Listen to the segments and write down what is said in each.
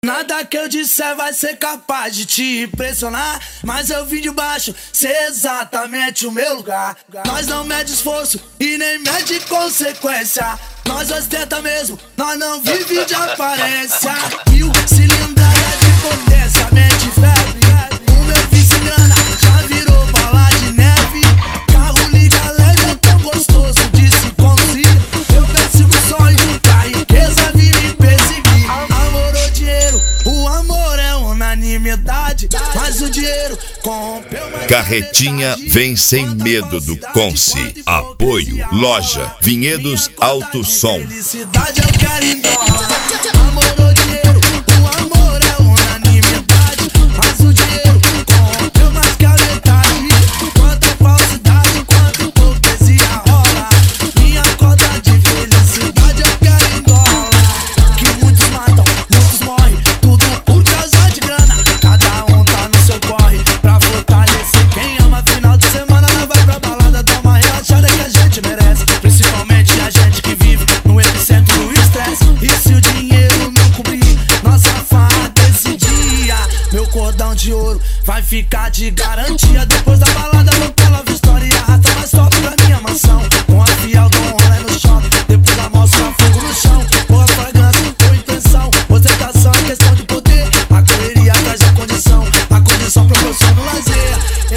Nada que eu disser vai ser capaz de te impressionar, mas eu vim de baixo, sei exatamente o meu lugar. Nós não mede esforço e nem mede consequência. Nós ostenta mesmo, nós não vive de aparência. 1000 cilindradas de potência, mente febre. O meu vício em grana já virou bala de neve. Carro liga leve, é tão gostoso de se conduzir. Eu persigo o sonho, que a riqueza vira me perseguir. Amor ou dinheiro, o amor é unanimidade, mas o dinheiro corrompeu. Carretinha vem sem medo do Conce. Apoio, loja, Vinhedos Alto Som. Felicidade eu quero em dólar. Amor ou dinheiro, o amor é unanimidade, mas o dinheiro corrompeu mais que a metade. Quanta falsidade, quanta hipocrisia rola. Minha cota de felicidade eu quero em dólar. Que muitos matam, muitos morrem, tudo por causa de grana. Cada um tá no seu corre pra fortalecer quem ama. Final de semana não vai pra balada, dá uma relaxada que a gente merece. Principalmente a gente que vive no epicentro do estresse. E se o dinheiro não cobrir nossa farra desse dia, meu cordão de ouro vai ficar de garantia. Depois da balada vou pela Vitória e arrasta mais top pra minha mansão. Com a fiel do rolê no shopping, depois da mostra fogo no chão. Boa fragrância, boa intenção, ostentação é questão de poder. A correria traz a condição proporciona o lazer.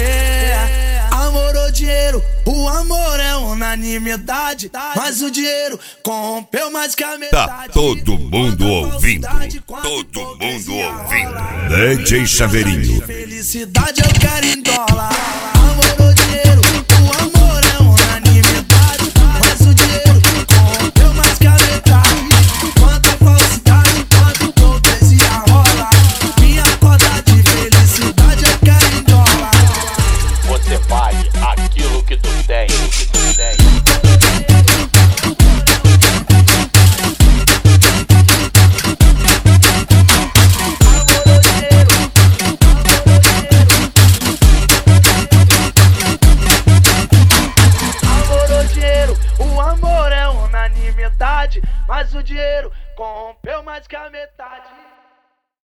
Amor ou dinheiro, o amor é unanimidade, mas o dinheiro corrompeu mais que a metade. Tá todo mundo ouvindo, todo mundo ouvindo. DJ Chaveirinho. Felicidade eu quero em dólar. Amor ou dinheiro, o amor é unanimidade, mas o dinheiro corrompeu mais que a metade. Quanta falsidade, quanta hipocrisia rola. Minha cota de felicidade eu quero em dólar. Você pague aquilo que tu tem. O amor é unanimidade, mas o dinheiro corrompeu mais que a metade.